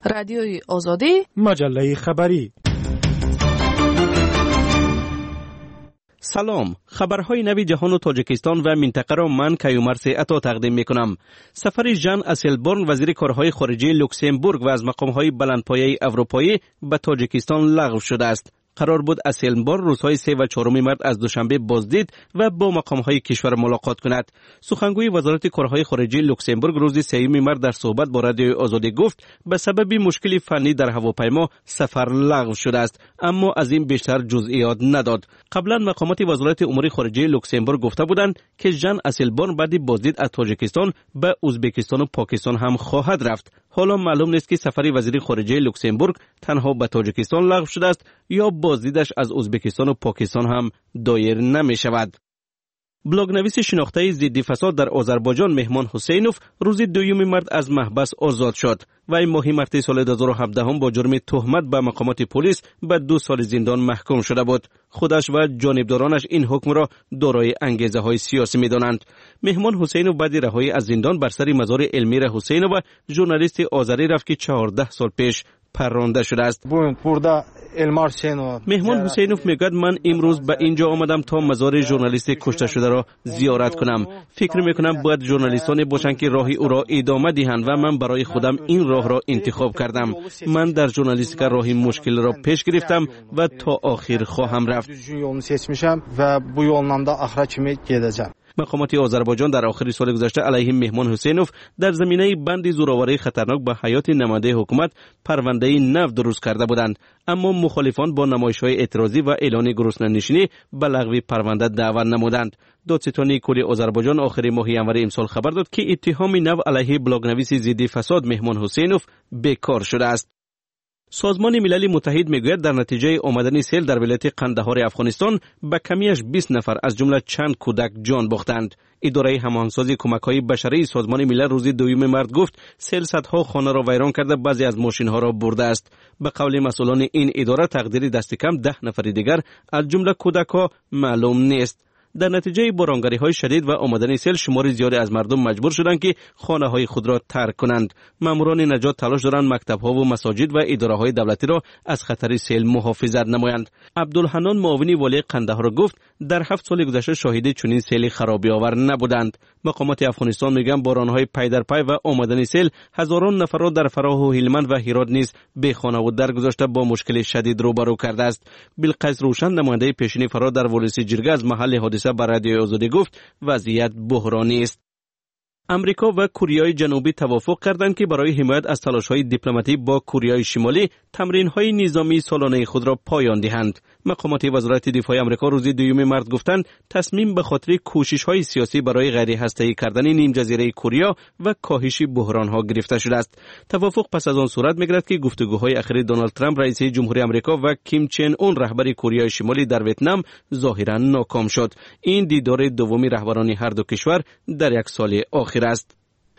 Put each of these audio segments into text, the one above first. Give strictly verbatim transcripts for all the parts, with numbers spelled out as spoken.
رادیوی آزادی، مجله خبری. سلام، خبرهای نوی جهان و تاجیکستان و منطقه را من کیومرث عطا تقدیم میکنم. سفر ژان اسلبورن وزیر کارهای خارجه لوکسمبورگ و از مقامهای بلندپایه اروپایی به تاجیکستان لغو شده است. قرار بود اسلبورن روزهای سه و چهارم مارس از دوشنبه بازدید و با مقامهای کشور ملاقات کند. سخنگوی وزارت کارهای خارجه لوکسمبورگ روز سوم مارس در صحبت با رادیوی آزادی گفت به سبب مشکلی فنی در هواپیما سفر لغو شده است، اما از این بیشتر جزئیات نداد. قبلا مقامات وزارت امور خارجه لوکسمبورگ گفته بودند که ژان اسلبورن بعد بازدید از تاجیکستان به ازبکستان و پاکستان هم خواهد رفت. حالا معلوم نیست که سفر وزیر خارجه لوکسمبورگ تنها به تاجیکستان لغو شده است یا بازدیدش از ازبکستان و پاکستان هم دایر نمی شود. بلاگ نویس شناخته ضد فساد در آذربایجان مهمان حسینوف روز دوم مارس از محبس آزاد شد. وی ماه مارس سال دو هزار و هفده هم با جرم تهمت به مقامات پلیس به دو سال زندان محکوم شده بود. خودش و جانبدارانش این حکم را دارای انگیزه های سیاسی می دانند. مهمان حسینوف بعد رهایی از زندان بر سر مزار المیرا حسینوف ژورنالیست آذری رفت که چهارده سال پیش پرونده شده است. مهمان حسینوف میگوید من امروز به اینجا آمدم تا مزار ژورنالیست کشته شده را زیارت کنم. فکر میکنم باید ژورنالیستانی باشند که راه او را ادامه دهند و من برای خودم این راه را انتخاب کردم. من در ژورنالیستیک راه مشکل را پیش گرفتم و تا آخر خواهم رفت. مقامات آذربایجان در آخر سال گذشته علیه مهمان حسینوف در زمینه بند زورآوری خطرناک به حیات نماینده حکومت پرونده نو درست کرده بودند، اما مخالفان با نمایش‌های اعتراضی و اعلان گرسنه‌نشینی به لغو پرونده دعوت نمودند. دادستانی کل آذربایجان آخر ماه ژانویه امسال خبر داد که اتهام نو علیه بلاگ نویس ضد فساد مهمان حسینوف بیکار شده است. سازمان ملل متحد میگوید در نتیجه آمدن سیل در ولایت قندهار افغانستان به کمیش بیست نفر از جمله چند کودک جان باختند. اداره هماهنگسازی کمک‌های بشری سازمان ملل روز دوم مارس گفت سیل صدها خانه را ویران کرده، بعضی از ماشین‌ها را برده است. به قول مسئولان این اداره تقدیر دست کم ده نفر دیگر از جمله کودک‌ها معلوم نیست. در نتیجه بارانگری‌های شدید و آمدن سیل شمار زیادی از مردم مجبور شدند که خانه‌های خود را ترک کنند. ماموران نجات تلاش دارند مکتب‌ها و مساجد و اداره‌های دولتی را از خطر سیل محافظت نمایند. عبدالحنان معاون والی قندهار گفت در هفت سال گذشته شاهد چنین سیل خرابی‌آور نبودند. مقامات افغانستان میگن باران‌های پی در پی و آمدن سیل هزاران نفر را در فراه و هلمند و هرات نیز بی خانه و درگذشته با مشکل شدید روبرو کرده است. بلقیس روشن نماینده پیشین فراه در ولسی جرگه از محل حادثه بر رادیوی آزادی گفت وضعیت بحرانی است. امریکا و کره جنوبی توافق کردند که برای حمایت از تلاش‌های دیپلماتی با کره شمالی تمرین‌های نظامی سالانه خود را پایان دهند. مقامات وزارت دفاع آمریکا روز دوم مارس گفتند تصمیم به خاطر کوشش‌های سیاسی برای غیر هسته‌ای کردن نیم جزیره کره و کاهش بحران‌ها گرفته شده است. توافق پس از آن صورت می‌گیرد که گفتگوهای اخیر دونالد ترامپ رئیس جمهوری آمریکا و کیم چن اون رهبر کره شمالی در ویتنام ظاهراً ناکام شد. این دیدار دومی رهبران هر دو کشور در یک سال آخر است.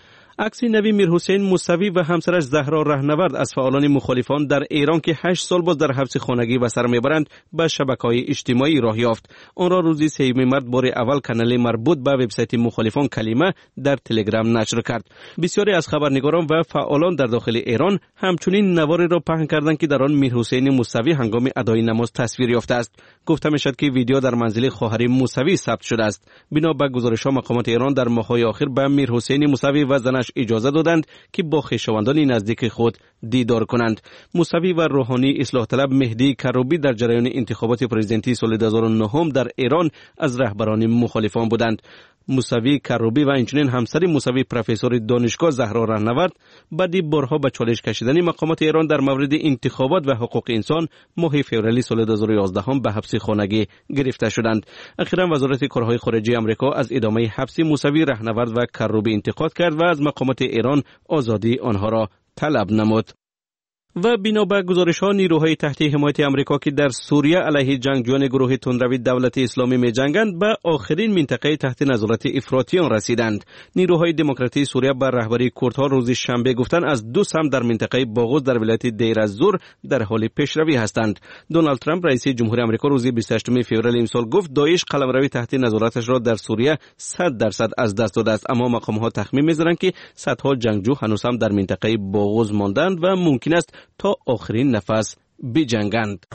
عکس نوی میرحسین موسوی و همسرش زهرا رهنورد از فعالان مخالفان در ایران که هشت سال باز در حبس خانگی به سر میبرند به شبکه‌های اجتماعی راه یافت. آن را روز سوم مارس بار اول کانال مربوط به وبسایت مخالفان کلمه در تلگرام نشر کرد. بسیاری از خبرنگاران و فعالان در داخل ایران همچنین نواری را پهن کردند که در آن میرحسین موسوی هنگام ادای نماز تصویر یافته است. گفته میشد که ویدیو در منزل خواهر موسوی ثبت شده است. بنا به گزارش‌ها مقامات ایران در ماه‌های اخیر به میرحسین موسوی و زنش اجازه دادند که با خویشاوندان نزدیک خود دیدار کنند. موسوی و روحانی اصلاح طلب مهدی کروبی در جریان انتخابات پرزیدنتی سال دو هزار و نه در ایران از رهبران مخالفان بودند. موسوی کروبی و همچنین همسر موسوی پروفسور دانشگاه زهرا رهنورد بعد بارها به چالش کشیدن مقامات ایران در مورد انتخابات و حقوق انسان ماه فوریه سال دو هزار و یازده هم به حبس خانگی گرفته شدند. اخیرا وزارت کارهای خارجه آمریکا از ادامه حبس موسوی رهنورد و کروبی انتقاد کرد و از مقامات ایران آزادی آنها را طلب نمود. و بنا به گزارش‌ها نیروهای تحت حمایت آمریکا که در سوریه علیه جنگجویان گروه تندروی دولت اسلامی می‌جنگند به آخرین منطقه تحت نظارت افراطیان رسیدند. نیروهای دموکراتی سوریه بر رهبری کردها روز شنبه گفتند از دو سمت در منطقه باغوز در ولایت دیر الزور در حال پیشروی هستند. دونالد ترامپ رئیس جمهوری آمریکا روز بیست و هشتم فوریه امسال گفت داعش قلمروی تحت نظارتش را در سوریه صد درصد از دست داده است، اما مقام‌ها تخمین می‌زنند که صدها جنگجو هنوز هم در منطقه باغوز ماندند و ممکن است تا آخرین نفس بجنگند.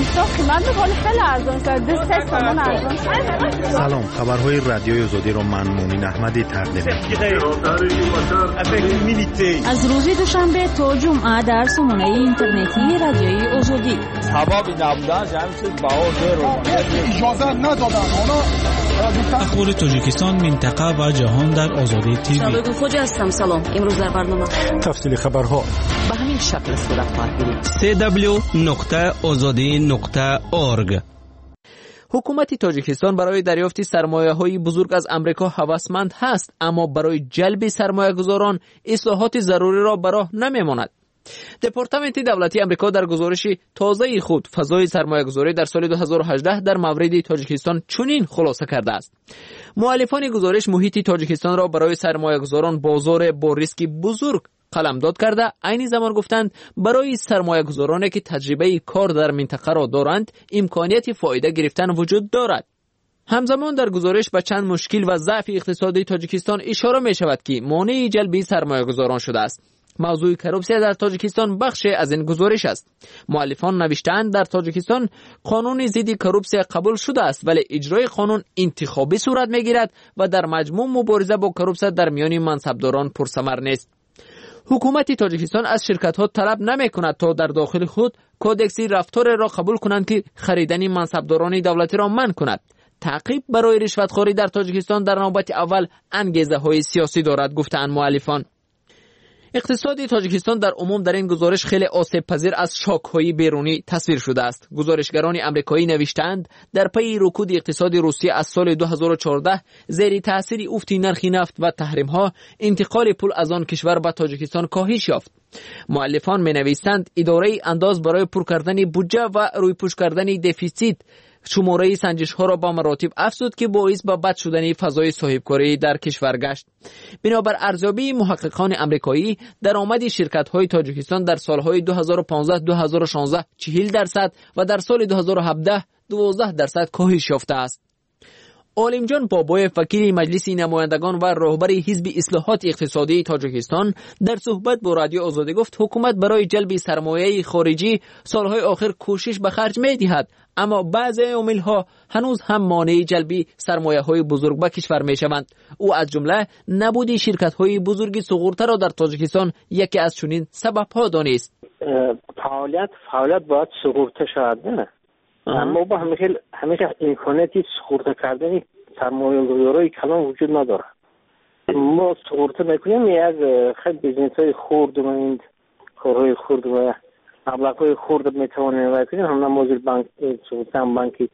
سلام، خبرهای رادیوی آزادی را من مومن احمدی تقدیم می‌کنم. از روز دوشنبه تا جمعه در سامانه اینترنتی رادیوی آزادی. سبب نبودن جمعیت باور اجازه ندادن. اخبار تاجیکستان، منطقه و جهان در آزادی تیوی. سلام خوجا هستم. سلام. امروز در برنامه تفصیل خبرها به همین شکل صورت خواهد گرفت. سی دبلیو نقطه آزادی نقطه اورگ. حکومت تاجیکستان برای دریافت سرمایه‌های بزرگ از آمریکا هوسمند هست، اما برای جلب سرمایه‌گذاران اصلاحات ضروری را به راه نمی‌ماند. دپارتمنت دولتی آمریکا در گزارش تازه خود فضای سرمایه‌گذاری در سال دو هزار و هجده در مورد تاجیکستان چنین خلاصه کرده است: مؤلفان گزارش محیط تاجیکستان را برای سرمایه‌گذاران بازار با ریسک بزرگ قلمداد کرده، عین زمان گفتند برای سرمایه‌گذارانی که تجربه کار در منطقه را دارند امکانیت فایده گرفتن وجود دارد. همزمان در گزارش به چند مشکل و ضعف اقتصادی تاجیکستان اشاره می شود که مانع جلب سرمایه‌گذاران شده است. موضوع کروپسیا در تاجیکستان بخش از این گزارش است. مؤلفان نوشتند در تاجیکستان قانون ضد کروپسیا قبول شده است، ولی اجرای قانون انتخابی صورت می‌گیرد و در مجموع مبارزه با کروپسیا در میان منصبداران پرثمر نیست. حکومت تاجیکستان از شرکت‌ها طلب نمی‌کند تا در داخل خود کودکس رفتار را قبول کنند که خریدن منصبداران دولتی را منع کند. تعقیب برای رشوتخوری در تاجیکستان در نوبت اول انگیزه‌های سیاسی دارد، گفتند مؤلفان. اقتصاد تاجیکستان در عموم در این گزارش خیلی آسیب پذیر از شاک‌های بیرونی تصویر شده است. گزارشگران آمریکایی نوشتند در پی رکود اقتصاد روسیه از سال دو هزار و چهارده زیر تاثیر افت نرخ نفت و تحریم‌ها، انتقال پول از آن کشور به تاجیکستان کاهش یافت. مؤلفان می‌نویسند اداره انداز برای پر کردن بودجه و رویپوش کردن دفیسیت شماره سنجش‌ها را با مراتب افزود که باعث به بد شدن فضای صاحبکاری در کشور گشت. بنابر ارزیابی محققان آمریکایی، درآمد شرکت‌های تاجیکستان در سال‌های دو هزار و پانزده دو هزار و شانزده چهل درصد و در سال دو هزار و هفده دوازده درصد کاهش یافته است. عالمجان بابای وکیل مجلس نمایندگان و رهبر حزب اصلاحات اقتصادی تاجیکستان در صحبت با رادیو آزادی گفت حکومت برای جلب سرمایه خارجی سالهای آخر کوشش به خرج می‌دهد، اما بعضی عوامل‌ها هنوز هم مانع جلب سرمایه‌های بزرگ به کشور می‌شوند. او از جمله نبود شرکت‌های بزرگ سقوط‌تر را در تاجیکستان یکی از چنین سبب‌ها دانست. فعالیت فعالیت باید سقوط شود، نه؟ اما با همیشه همیشه امکاناتی سقوط کردن سرمایه‌گذاری کلان وجود نداره. ما سقوط میکنیم یک خیلی بیزنس‌های خرد و این کارهای خرد و مبلغ‌های خرد میتوانیم وقتی هم نمازل بانک سوتام بانکی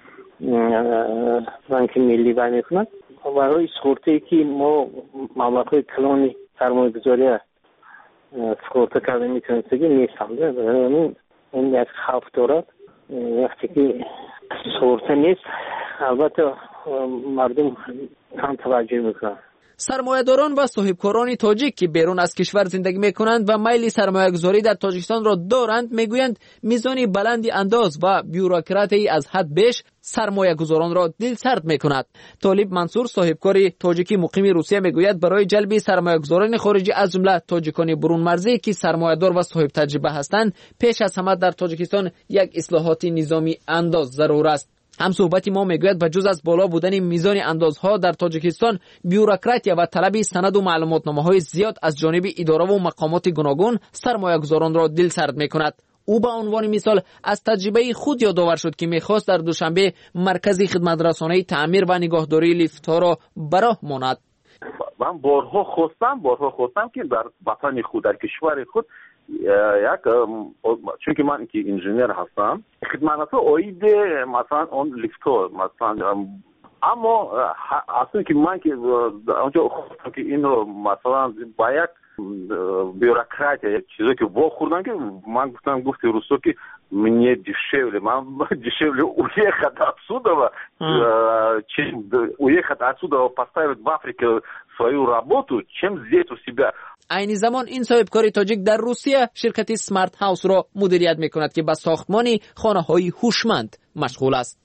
بانک ملی باید میکنند. برای سقوطی که ما مبلغ‌های کلانی سرمایه‌گذاری سقوط کردن میتونیم بگیم نیستند. این این یک خوف دارد. وقتی که سقوط نیست البته مردم کم توجه میکنن. سرمایه‌داران و صاحبکاران تاجیک که بیرون از کشور زندگی میکنند و میل سرمایه‌گذاری در تاجیکستان را دارند میگویند میزان بلند انداز و بیوروکراتی از حد بیش سرمایه‌گذاران را دلسرد میکند. طالب منصور صاحبکار تاجیکی مقیم روسیه میگوید برای جلب سرمایه‌گذاران خارجی از جمله تاجیکان برون مرزی که سرمایه‌دار و صاحب تجربه هستند پیش از همه در تاجیکستان یک اصلاحات نظامی انداز ضرور است. هم صحبت ما میگوید بجز از بالا بودن میزان اندازها در تاجیکستان، بیوروکراتیا و طلب سند و معلوماتنامه‌های زیاد از جانب اداره و مقامات گوناگون سرمایه‌گذاران را دلسرد میکند. او به عنوان مثال از تجربه خود یادآور شد که میخواست در دوشنبه مرکز خدمترسانی تعمیر و نگهداری لیفت‌ها را براه ماند. من بارها خواستم بارها خواستم که در وطن خود در کشور خود یک چون که من که انجینیر هستم خدمات اوید مثلا اون لیفت‌ها مثلا اما اصلا که من که اونجا خواستم که اینو مثلا با یک бюрократия чизо ки во хурдан ки ман гуфтам гуфти русо ки мне дешевле ман дешевле уехать отсюда чем уехать отсюда поставить в Африке свою работу чем здесь у себя. عین زمان این صاحبکار تاجیک در روسیه شرکتی سمارت هاوس را مدیریت میکند که به ساختمان خانه‌های هوشمند مشغول است.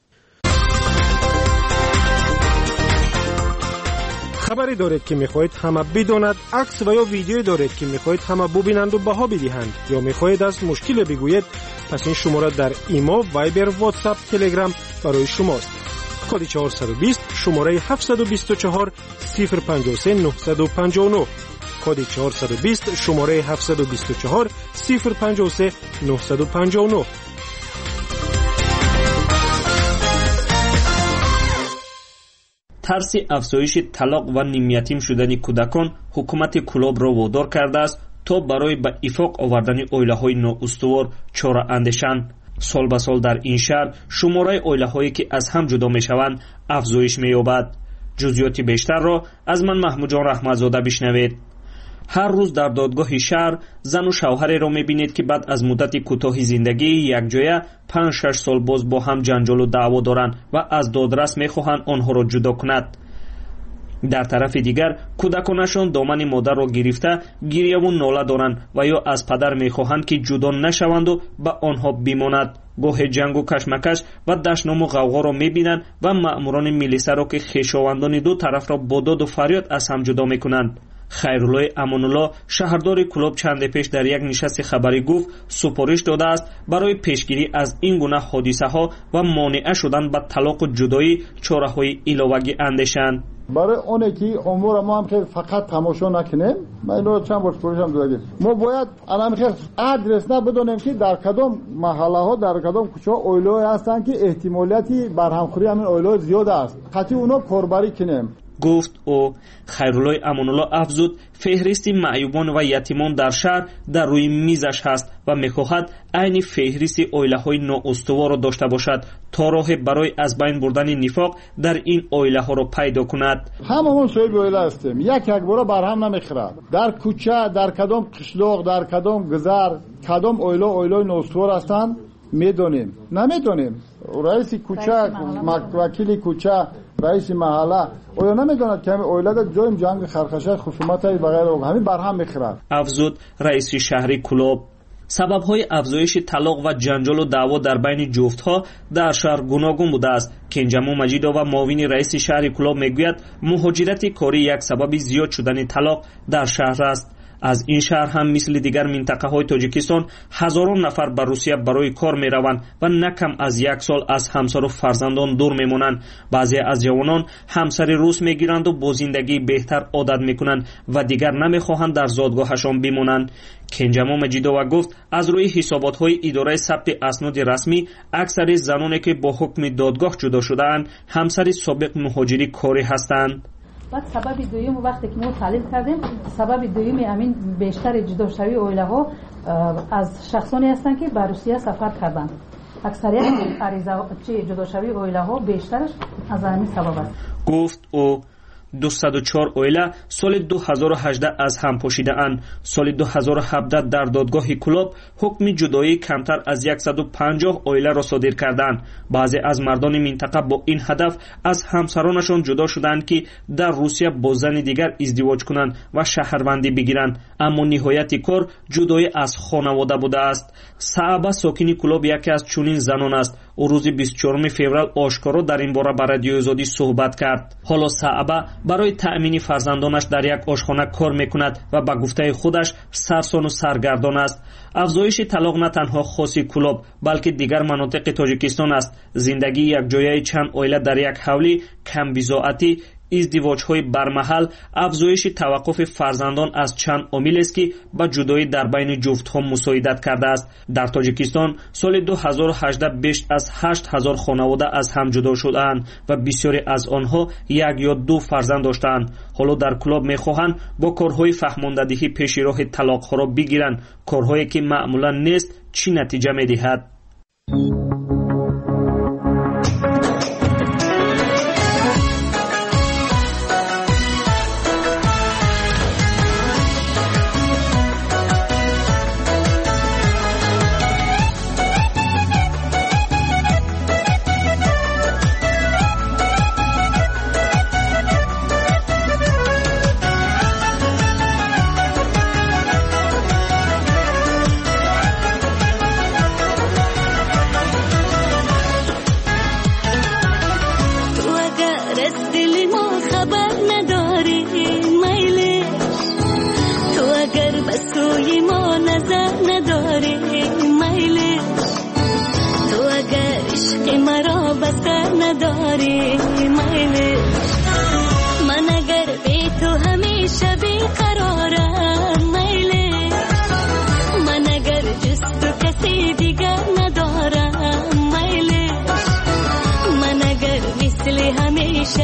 خبری دارید که میخواهید همه بداند، عکس و یا ویدیویی دارید که میخواهید همه ببینند و بها بدهند یا میخواهید از مشکل بگویید، پس این شماره در ایما، وایبر، واتساپ، تلگرام برای شماست. کد چهارصد و بیست شماره هفتصد و بیست و چهار صفر پنجاه و سه نهصد و پنجاه و نه. کد چهارصد و بیست شماره هفتصد و بیست و چهار صفر پنجاه و سه نهصد و پنجاه و نه. ترس افزایش طلاق و نیمیتیم شدن کودکان حکومت کلوب را وادار کرده است تا برای به اتفاق آوردن اویله‌های نااستوار چاره اندیشند. سال به سال در این شهر شماره اویله‌هایی که از هم جدا می‌شوند افزایش می‌یابد. جزئیات بیشتر را از من محمود جان رحمت‌زاده بشنوید. هر روز در دادگاه شهر زن و شوهری را می‌بینید که بعد از مدت کوتاهی زندگی یکجایه پنج شش سال باز با هم جنجال و دعوا دارند و از دادرس می‌خواهند آنها را جدا کند. در طرف دیگر کودکانشان دامن مادر را گرفته گریه و ناله دارند و یا از پدر می‌خواهند که جدا نشوند و به آنها بماند. گاه جنگ و کشمکش و دشنام و غوغا را می‌بینند و مأموران میلیسه را که خویشاوندان دو طرف را با داد و فریاد از هم جدا می‌کنند. خیرالله امان‌الله شهردار کلوب چند پیش در یک نشست خبری گفت سپارش داده است برای پیشگیری از این گونه حادثه ها و مانع شدن به طلاق و جدایی چاره‌های علاوه‌ای اندیشند. برای اونه که امور ما هم که فقط تماشا نکنیم، من اینو چند بار سپارشم دادم، ما باید الان خیلی ادرس نه بدونیم که در کدام محله ها در کدام کوچه ها اویلو هستن که احتمالیتی برهمخوری همین اویلو زیاد است، قطعی اونا کاربری کنیم. گفت او. خیرالله امان‌الله افزود فهرست معیوبان و یتیمان در شهر در روی میزش هست و میخواهد عین فهرست اویله‌های نااستوار را داشته باشد تا راه برای از بین بردن نفاق در این اویله‌ها را پیدا کند. هممون صاحب اویله هستیم، یک یک بار برهم نمیخورد. در کوچه در کدام قشلاق در کدام گذر کدام اویله اویله نااستوار هستند میدونیم نمیدونیم. رئیس کوچه وکیل کوچه رئیس محله اویا نمیدوند که همین اویله در جایم جنگ خرخشه خصومت های بغیر همین برهم میخورد. افزود رئیس شهری کلوب. سبب‌های افزایش طلاق و جنجال و دعوا در بین جفت‌ها در شهر گوناگون بوده است. کنجمو مجیدو و معاون رئیس شهر کلوب میگوید مهاجرت کاری یک سبب زیاد شدن طلاق در شهر است. از این شهر هم مثل دیگر منطقه های تاجیکستان هزاران نفر به روسیه برای کار می روند و نه کم از یک سال از همسر و فرزندان دور می مانند. بعضی از جوانان همسر روس می گیرند و با زندگی بهتر عادت می کنند و دیگر نمی خواهند در زادگاهشان بمانند. کنجمو مجیدووا گفت از روی حسابات های اداره ثبت اسناد رسمی اکثر زنانی که با حکم دادگاه جدا شده‌اند همسر سابق مهاجری کاری هستند. بعد سبب دوم وقتی که ما تحلیل کردیم سبب دوم همین بیشتر جدا شوی اویله ها از شخصانی هستند که به روسیه سفر کردند. اکثریت عریضه چه جدا شوی اویله ها بیشترش از همین سبب است. گفت او دویست و چهار اویله سال دو هزار و هجده از هم پاشیده اند. سال دو هزار و هفده در دادگاه کلوب حکم جدایی کمتر از صد و پنجاه اویله را صادر کردند. بعضی از مردان منطقه با این هدف از همسرانشان جدا شدند که در روسیه با زن دیگر ازدواج کنند و شهروندی بگیرند، اما نهایت کار جدایی از خانواده بوده است. صعبه ساکن کلوب یکی از چنین زنان است. او روز بیست و چهارم فوریه آشکارا در این باره با رادیو آزادی صحبت کرد. حالا صعبه برای تأمین فرزندانش در یک آشخانه کار میکند و به گفته خودش سرسان و سرگردان است. افزایش طلاق نه تنها خاص کلوب بلکه دیگر مناطق تاجیکستان است. زندگی یک جایه چند اویله در یک حولی، کم بضاعتی، ازدواج‌های برمحل، افزایش توقف فرزندان از چند عامل است که به جدایی در بین جفت‌ها مساعدت کرده است. در تاجیکستان سال دو هزار و هجده بیش از هشت هزار خانواده از هم جدا شدند و بسیاری از آنها یک یا دو فرزند داشتند. حالا در کلوب می‌خواهند با کارهای فهماندهی پیش راه طلاق‌ها را بگیرند، کارهایی که معمولا نیست چی نتیجه می‌دهد.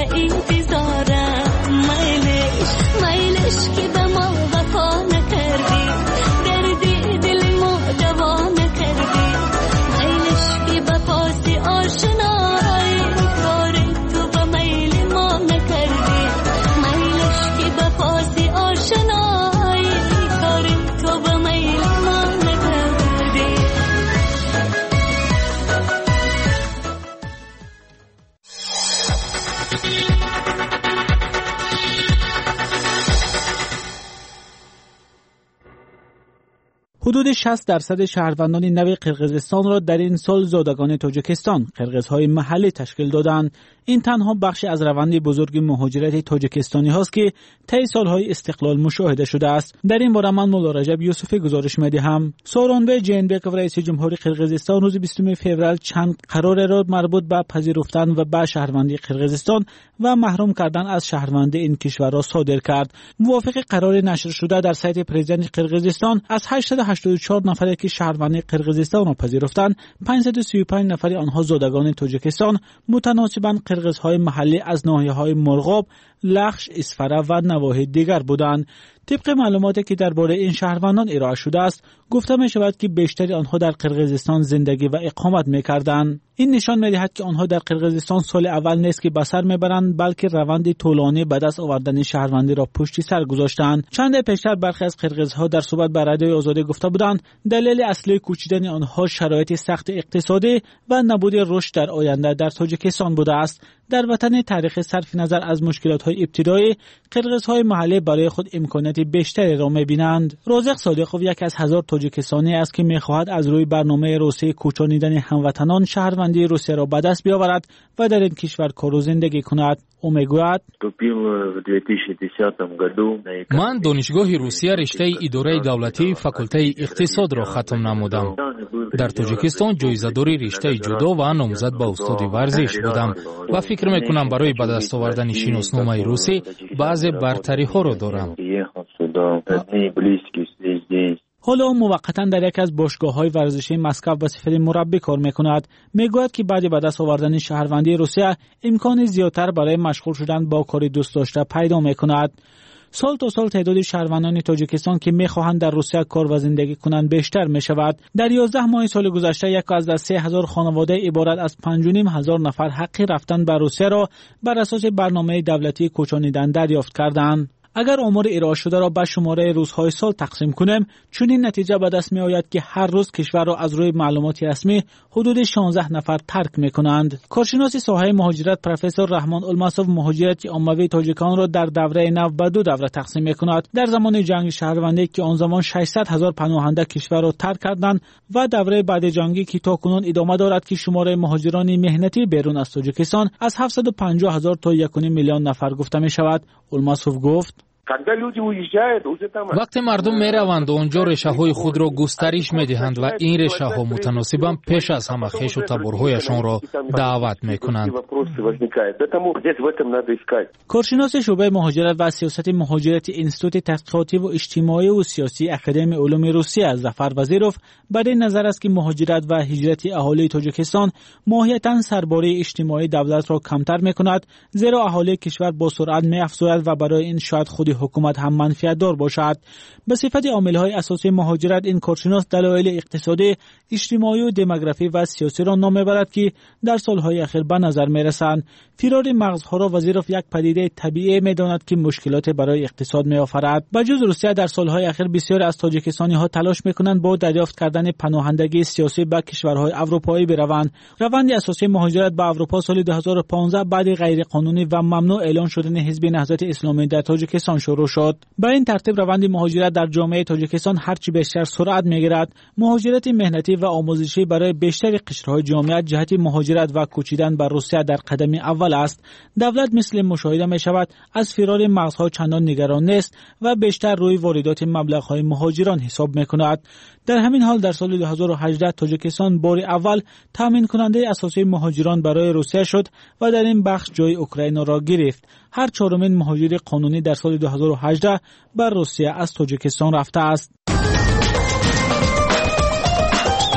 انتظارم میلش میلش که به ما وفا نکردی دردی دل ما دوا نکردی میلش که به پاس آشنایی کار تو به میل ما نکردی میلش که به پاس آشنایی کار تو به میل ما نکردی. حدود شصت درصد شهروندان نو قرقیزستان را در این سال زادگان تاجیکستان قرقیزهای محلی تشکیل دادند. این تنها بخشی از روند بزرگ مهاجرت تاجیکستانی هاست که طی سالهای استقلال مشاهده شده است. در این باره من مولا رجب یوسفی گزارش می‌دهم. سورونبای جینبکov رئیس جمهوری قرقیزستان روز بیستم فوریه چند قرار را مربوط به پذیرفتن و به شهروندی قرقیزستان و محروم کردن از شهروندی این کشور را صادر کرد. موافق قرار نشر شده در سایت پرزیدنت قرقیزستان از هشتصد و هشتاد و چهار نفری که شهروندی قرقیزستان را پذیرفتند، پانصد و سی و پنج نفری آنها زادگان تاجیکستان متناسباً قرقیزهای محلی از ناحیه‌های مرغاب، لخش، اسفره و نواحی دیگر بودند. طبق معلوماتی که درباره این شهروندان ارائه شده است، گفته می شود که بیشتر آنها در قرقیزستان زندگی و اقامت می کردند. این نشان می دهد که آنها در قرقیزستان سال اول نیست که به سر می برند، بلکه روند طولانی به دست آوردن شهروندی را پشت سر گذاشتند. چند پیشتر برخی از قرقیزها در صحبت با رادیوی آزادی گفته بودند دلیل اصلی کوچیدن آنها شرایط سخت اقتصادی و نبود رشد در آینده در تاجیکستان بوده است. در وطن تاریخ صرف نظر از مشکلات‌های ابتدایی، قرقیزهای محلی برای خود امکانات بیشتری را می‌بینند. رازق صادقوف یک از هزار تاجیکستانی است که می‌خواهد از روی برنامه روسیه کوچانیدن هموطنان شهروندی روسیه را به دست بیاورد و در این کشور کار و زندگی کند. او میگوید من دانشگاه روسیه رشته اداره دولتی فاکولته اقتصاد را ختم نمودم. در تاجیکستان جایزه‌داری رشته جودو و نامزد به استاد ورزش بودم و فکر میکنم برای به دست آوردن شناسنامه روسی بعضی برتری ها را دارم. حالا موقتا در یک از باشگاه‌های ورزشی مسکو به صفت مربی کار می‌کند. میگوید که بعد به دست آوردن شهروندی روسیه امکان زیادتر برای مشغول شدن با کار دوست داشته پیدا می‌کند. سال تا سال تعداد شهروندان تاجیکستان که می‌خواهند در روسیه کار و زندگی کنند بیشتر می‌شود. در یازده ماه سال گذشته یک از سه هزار خانواده عبارت از پنج و نیم هزار نفر حق رفتن به روسیه را بر اساس برنامه دولتی کوچانیدن دریافت کردند. اگر آمار ارائه شده را به شماره روزهای سال تقسیم کنیم، چنین نتیجه به دست می آید که هر روز کشور را از روی معلومات رسمی حدود شانزده نفر ترک می کنند. کارشناس ساحه مهاجرت پروفسور رحمان الماسوف مهاجرت عمومی تاجیکان را در دوره نو به دو دوره تقسیم می کند. در زمان جنگ شهروندی که آن زمان ششصد هزار پناهنده کشور را ترک کردند و دوره بعد جنگی که تاکنون ادامه دارد که شماره مهاجران مهنتی بیرون از تاجیکستان از هفتصد و پنجاه هزار تا یک و نیم میلیون نفر گفته می شود. الماسوف گفت: وقتی مردم می روند و آنجا ریشه های خود را گسترش می دهند و این ریشه ها متناسباً پیش از همه خویش و تبرهایشان را دعوت می کنند. کارشناس شعبه مهاجرت و سیاست مهاجرت انستیتوت تحقیقاتی و اجتماعی و سیاسی اکادمی علوم روسیه ظفر وزیروف بر این نظر است که مهاجرت و هجرت اهالی تاجیکستان ماهیتاً سرباره اجتماعی دولت را کمتر می کند، زیرا اهالی کشور با سرعت می افزاید و برای این شاید خود حکومت هم منفعت دار باشد. به صفت عامل‌های اساسی مهاجرت این کارشناس دلایل اقتصادی، اجتماعی و دموگرافی و سیاسی را نام میبرد که در سالهای اخیر به نظر میرسند. فرار مغزها را وزیروف یک پدیده طبیعی میداند که مشکلات برای اقتصاد میآفرد. بجز روسیه در سالهای اخیر بسیار از تاجیکستانی‌ها تلاش میکنند با دریافت کردن پناهندگی سیاسی به کشورهای اروپایی بروند. روند اساسی مهاجرت به اروپا سال دو هزار و پانزده بعد غیرقانونی و ممنوع اعلان شدن حزب نهضت اسلامی در تاجیکستان شروع شد. به این ترتیب روند مهاجرت در جامعه تاجیکستان هرچی بیشتر سرعت میگیرد. مهاجرت مهنتی و آموزشی برای بیشتر قشرهای جامعه جهت مهاجرت و کوچیدن به روسیه در قدم اول است. دولت مثل مشاهده می شود از فرار مغزها چندان نگران نیست و بیشتر روی واردات مبلغ‌های مهاجران حساب می کند. در همین حال در سال دو هزار و هجده تاجیکستان بار اول تامین کننده اساسی مهاجران برای روسیه شد و در این بخش جای اوکراین را گرفت. هر چهارمین مهاجر قانونی در سال دو هزار و هجده بر روسیه از تاجیکستان رفته است.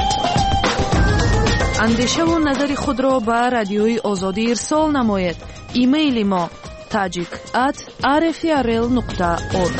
اندیشه و نظر خود را به رادیوی آزادی ارسال نمایید. ایمیل ما tajik at r f r l nokta org.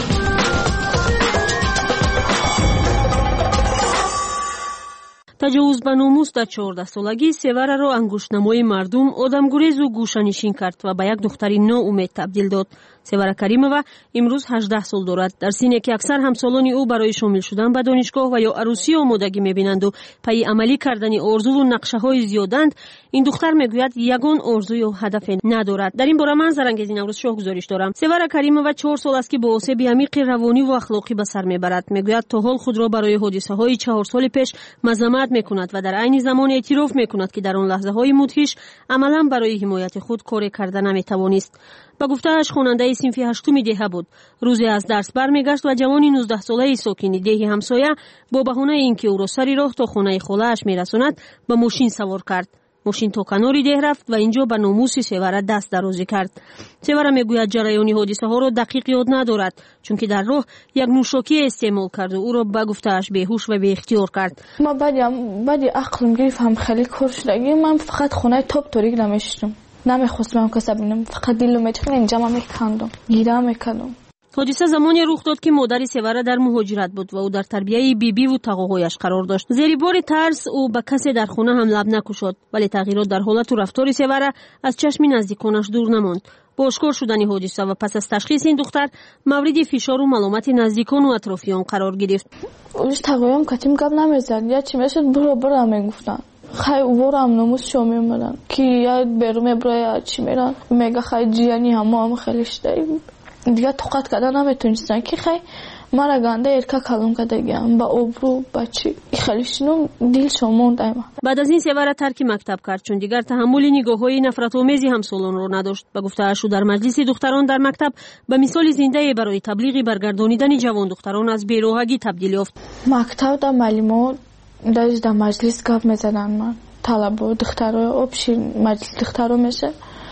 таҷовуз ба номус дар чордаҳсолагӣ севараро ангуштнамои мардум одамгурезу гӯшанишин кард ва ба як духтари ноумед табдил дод. севара каримова имрӯз ҳаждаҳ сол дорад. дар сине ки аксар ҳамсолони ӯ барои шомил шудан ба донишгоҳ ва ё арӯсӣ омодагӣ мебинанду пайи амалӣ кардани орзуву нақшаҳои зиёданд, ин духтар мегӯяд ягон орзу ё ҳадафе надорад. дар ин бора ман Зарангези Наврӯзшоҳ гузориш дорам. севара каримова чор сол аст ки бо осеби амиқи равониву ахлоқӣ ба сар мебарад. мегӯяд то ҳол худро барои ҳодисаҳои чаҳор соли пеш мазаммат мекунад ва дар айни замон эътироф мекунад ки дар он лаҳзаҳои мудҳиш амалан барои ҳимояти худ коре карда наметавонист. ба гуфтааш хонандаи синфи ҳаштуми деҳа буд. рӯзе аз дарс бармегашт ва ҷавони нуздаҳсолаи сокини деҳи ҳамсоя бо баҳонаи ин ки ӯро сари роҳ то хонаи холааш мерасонад ба мошин савор кард. мошин то канори деҳ рафт ва инҷо ба номуси севара даст дарозӣ кард. севара мегӯяд ҷараёни ҳодисаҳоро дақиқ ёд надорад, чунки дар роҳ як нӯшокие истеъмол карду ӯро ба гуфтааш беҳуш ва беихтиёр кард. ман баъди ақлим гирифтам хеле кор шудагӣ. ман фақат хонаи тоб торик намешидам. намехостам каса бинам. фақат дилу мечкан инҷама мекандам. гира мекардам. ҳодиса замоне рух дод ки модари севара дар муҳоҷират буд ва ӯ дар тарбияи бибиву тағоҳояш қарор дошт. зери бори тарс ӯ ба касе дар хона ҳам лаб накушод, вале тағйирот дар ҳолату рафтори севара аз чашми наздиконаш дур намонд. бо ошкор шудани ҳодиса ва пас аз ташхиси ин духтар мавриди фишору маломати наздикону атрофиён қарор гирифт. ӯш тағоҳоям катим гап намезад. я чӣ мешуд буро бура мегуфтанд. хай ворам номусшо мемаран ки я беру меброя чӣ меран мега хай ҷияни ҳамоам хеле шидаи دیگه طاقت کردن نمیتونستن که خیلی مرا گنده ارکا کلم کردگیم با ابرو بچی خیلی شنو دل شوموند ایما. بعد از این سواره ترک مکتب کرد چون دیگر تحمل نگاه‌های نفرت‌آمیزی همسالان را نداشت. به گفته او در مجلس دختران در مکتب به مثال زنده برای تبلیغ برگردانیدن جوان دختران از بی‌راهگی تبدیل یافت. مکتب در معلمات در مجلس گپ می‌زدن. من طلبه دخترای آبشی مجلس دخترا میشه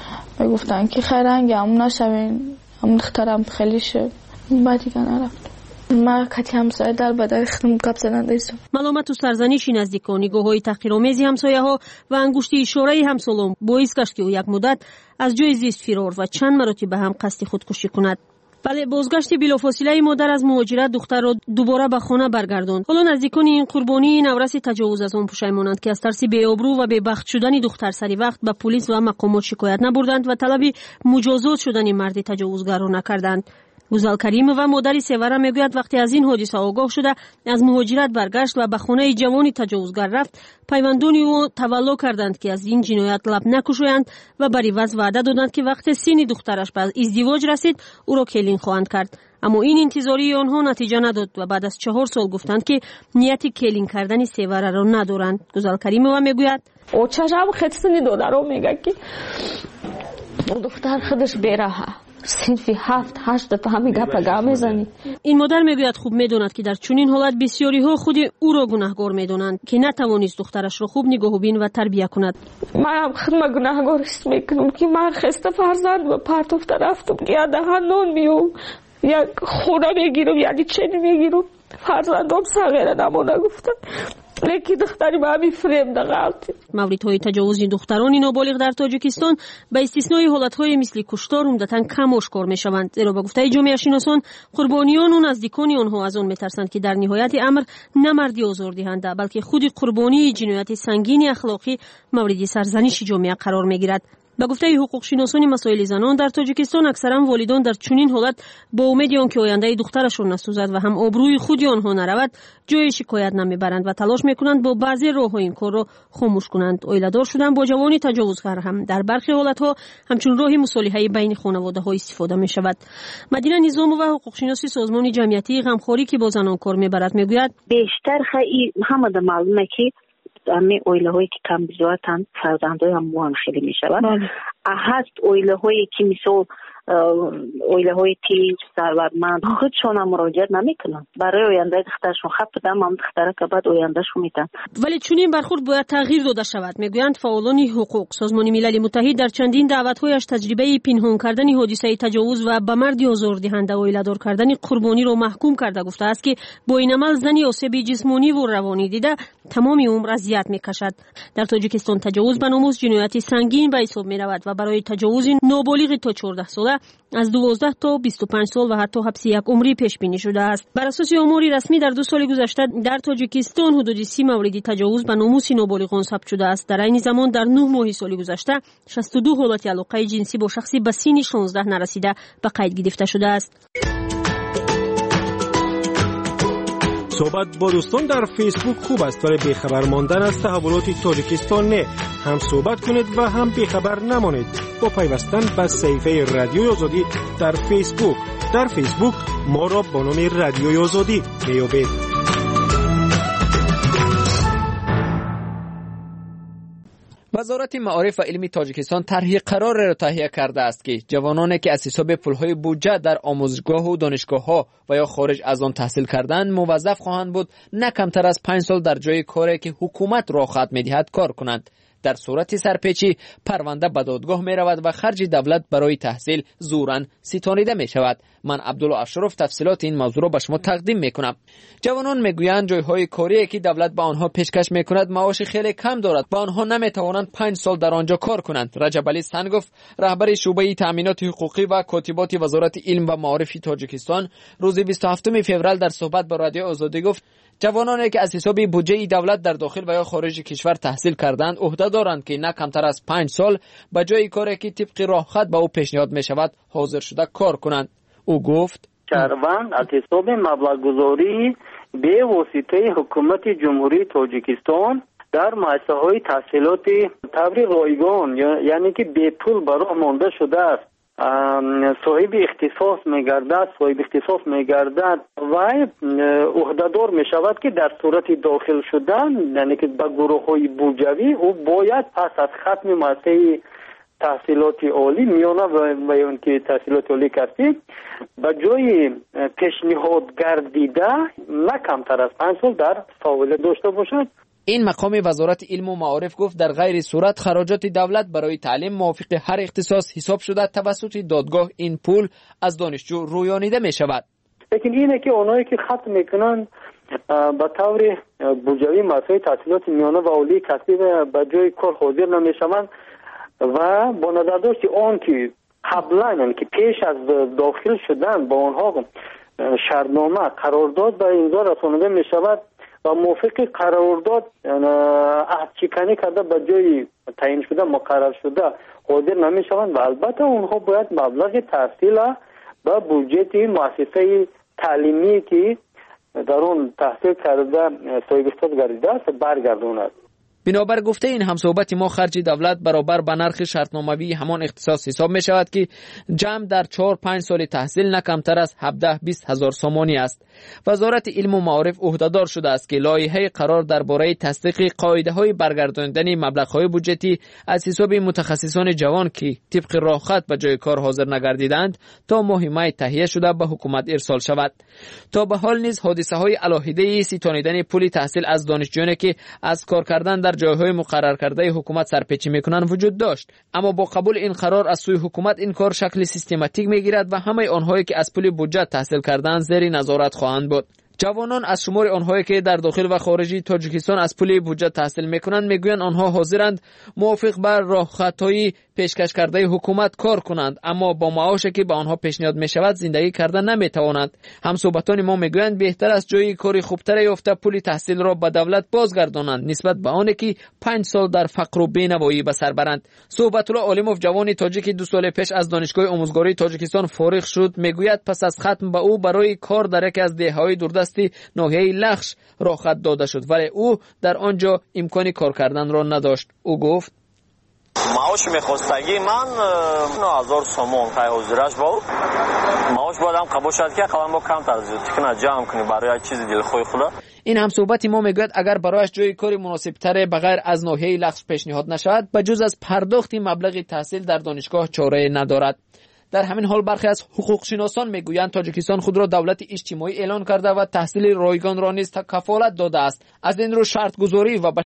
میگفتن که خیرنگی همون نشوین. هم دخترم خیلی شد. بعد دیگه نرفت. ما کتی همسایه در بدر خدم گپ زدن دیدم. ملامت و سرزنشی نزدیکان، نگاه‌های تحقیرآمیزی همسایه‌ها و انگشتی اشاره‌ی همسالان باعث گشت که او یک مدت از جای زیست فرار و چند مرتبه هم قصد خودکشی کند. بله بازگشت بلافاصله مادر از مهاجرت دختر را دوباره به خانه برگرداند. حالا نزدیکان این قربانی نورس تجاوز از آن پشیمانند که از ترس بی‌آبرو و بی‌بخت شدن دختر سری وقت به پلیس و مقامات شکایت نبردند و طلب مجازات شدن مرد تجاوزگر را نکردند. گوزال کریمова مادر سواره میگوید وقتی از این حادثه آگاه شده از مهاجرت برگشت و به خانه جوانی تجاوزگر رفت، پیوندان او تولا کردند که از این جنایت لب نکشویند و بر عوض وعده دادند که وقتی سن دخترش به ازدواج رسید او را کلین خواهند کرد. اما این انتظاری آنها نتیجه نداد و بعد از چهار سال گفتند که نیت کلین کردن سواره را ندارند. گوزال کریمова میگوید او چشم خیلی سنی دادارو میگه که دختر خودش بیراهه. سنفی هفت هشت دفعه همی گپ گپ میزنی. این مادر میگوید خوب میدوند که در چنین حالت بسیاری ها خود او را گناهگار میدونند که نتوانست دخترش را خوب نگاه و بین و تربیت کند. من خود ما گناهگار است میکنم که من خسته فرزند و پرتوفته رفتم که دهان نون میوم یک خونه میگیرم یعنی چنی میگیرم فرزندم صغیره نمونه گفتن لیکن دختری با همی فریم دقیقی. موردهای تجاوز دختران نابالغ در تاجیکستان به استثنای حالتهای مثل کشتار عمدتاً کم آشکار میشوند، زیرا به گفته جامعه شناسان قربانیان و نزدیکان آنها از آن میترسند که در نهایت امر نه مردی آزاردهنده بلکه خود قربانی جنایت سنگین اخلاقی مورد سرزنش جامعه قرار میگیرد. به گفته حقوق شناسان مسائل زنان در تاجیکستان اکثرا والدان در چنین حالت با امید آنکه آینده دخترشان نسوزد و هم آبروی خود آنها نرود جای شکایت نمیبرند و تلاش میکنند با بعضی راه‌ها این کار را خاموش کنند. اویله‌دار شدن با جوانی تجاوزگر هم در برخی حالتها همچون راه مصالحه بین خانواده‌ها استفاده میشود. مدینه نظامова حقوق شناسی سازمان جمعیتی غمخواری که با زنان کار میبرد میگوید بیشتر خیلی همه معلومه که امی اویله هایی که کم بزرگتن فرزندهای هم هم خیلی می شود. هست اویله هایی که مثل اویله های تیز ثروتمند خودشان مراجعت نمیکنن برای آینده دخترشون خط بدم هم دختره که بعد آیندهشون میتن. ولی چنین برخورد باید تغییر داده شود. میگویند فعالان حقوق. سازمان ملل متحد در چندین دعوت‌هایش تجربه پنهان کردن حادثه تجاوز و به مرد آزاردهنده اویله‌دار کردن قربانی را محکوم کرده گفته است که با این عمل زنی آسیب جسمانی و روانی دیده تمام عمر اذیت میکشد. در تاجیکستان تجاوز به ناموس جنایتی سنگین به حساب میرود و برای تجاوز نابالغ تا چهارده ساله از دوازده تا بیست و پنج سال و حتی حبس یک عمری پیش بینی شده است. بر اساس آمار رسمی در دو سال گذشته در تاجیکستان حدود سی مورد تجاوز به ناموس نابالغان ثبت شده است. در این زمان در نه ماه سال گذشته شصت و دو حالت علاقه جنسی با شخصی به سن شانزده نرسیده به قید گرفته شده است. صحبت با دوستان در فیسبوک خوب است ولی بیخبر ماندن از تحولات تاجیکستان نه. هم صحبت کنید و هم بیخبر نمانید با پیوستن به صفحه رادیوی آزادی در فیسبوک. در فیسبوک ما را با نام رادیوی آزادی میابید. وزارت معارف و علم تاجیکستان طرح قرار را تهیه کرده است که جوانانی که از حساب پولهای بودجه در آموزشگاه و دانشگاه‌ها و یا خارج از آن تحصیل کردند موظف خواهند بود نه کمتر از پنج سال در جای کاری که حکومت را خط می‌دهد کار کنند. در صورت سرپیچی پرونده به دادگاه می رود و خرج دولت برای تحصیل زوراً ستانیده می شود. من عبدالله اشرف تفصیلات این موضوع را به شما تقدیم می کنم. جوانان می گویند جایهای کاری که دولت به آنها پیشکش می کند معاش خیلی کم دارد و آنها نمی توانند پنج سال در آنجا کار کنند. رجب علی سنگوف رهبر شعبه تامینات حقوقی و کاتبات وزارت علم و معارف تاجیکستان روز بیست و هفتم فوریه در صحبت با رادیو آزادی گفت جوانانی که از حساب بودجه دولت در داخل و یا خارج کشور تحصیل کردند عهده دارند که نه کمتر از پنج سال به جای کاری که طبق راهخط به او پیشنهاد می شود حاضر شده کار کنند. او گفت شهروند از حساب مبلغ گذاری به واسطه حکومت جمهوری تاجیکستان در مؤسسه های تحصیلات طور رایگان یعنی که به پول برای مانده شده است صاحب اختصاص میگردد صاحب اختصاص میگردد و عهده‌دار میشود که در صورت داخل شدن یعنی که به گروه های بودجوی او باید پس از ختم مؤسسه تحصیلات عالی میانه و یا اینکه تحصیلات عالی کرده به جای پیشنهاد گردیده نه کمتر از پنج سال در فاوله داشته باشد. این مقام وزارت علم و معارف گفت در غیر صورت خراجات دولت برای تعلیم موافق هر اختصاص حساب شده توسط دادگاه این پول از دانشجو رویانیده می شود. لیکن اینه که اونایی که ختم میکنن به طور بودجوی مؤسسه تحصیلات میانه و عالی کسبی به جای کار حاضر نمیشوند و با نظر داشت آن که قبلا که پیش از داخل شدن با آنها شرطنامه قرارداد به امضا رسانیده می شود و موافق قرارداد عهد چکنی کرده به جای تعیین شده مقرر شده حاضر نمی شوند و البته اونها باید مبلغ تحصیل به بودجه مؤسسه تعلیمی که در اون تحصیل کرده صاحب اختصاص گردیده است برگرداند. بنابر گفته این همصحبت ما خرج دولت برابر به نرخ شرطنامه‌ای همان اختصاص حساب می شود که جمع در چهار پنج سال تحصیل نه کمتر از هفده بیست هزار سامانی است. وزارت علم و معارف عهده‌دار شده است که لایحه قرار درباره تصدیق قاعده‌های برگرداندن مبلغ‌های بودجتی از حساب متخصصان جوان که طبق راهخط به جای کار حاضر نگردیدند تا ماه می تهیه شده به حکومت ارسال شود. تا به حال نیز حادثه‌های علاهده ستانیدن پول تحصیل از دانشجویانی که از کار کردن در جایهای مقرر کرده حکومت سرپیچی میکنند وجود داشت، اما با قبول این قرار از سوی حکومت این کار شکل سیستماتیک میگیرد و همه آنهایی که از پول بودجه تحصیل کردند زیر نظارت خواهند بود. جوانان از شمار آنهایی که در داخل و خارج تاجیکستان از پول بودجه تحصیل میکنند میگویند آنها حاضرند موافق بر راهخطهای پیشکش کرده حکومت کار کنند، اما با معاشی که به آنها پیشنهاد میشود زندگی کردن نمیتوانند. همصحبتان ما میگویند بهتر است جای کاری خوبتر یافته پول تحصیل را به دولت بازگردانند نسبت به آنی که پنج سال در فقر و بینوایی به سر برند. صحبت الله عالموف جوانی تاجیک دو سال پیش از دانشگاه آموزگاری تاجیکستان فارغ شد میگوید پس از ختم به او برای کار در یکی از دهه‌های دوردست ناحیه لخش راهخط داده شد ولی او در آنجا امکان کار کردن را نداشت. او گفت معاش میخواستگی من نه هزار سومون که حضورش بود معاش بودم قبول شد که قلم با کم ترزید تکنه جمع کنی برای چیز دل خوی خدا. این هم صحبت ما میگوید اگر برایش جای کاری مناسب تر بغیر از ناحیه لخش پیشنهاد نشود بجز از پرداخت مبلغ تحصیل در دانشگاه چاره ندارد. در همین حال برخی از حقوق شناسان میگویند تاجیکستان خود را دولت اجتماعی اعلان کرده و تحصیل رایگان را نیز کفالت داده است. از این رو شرط گذاری و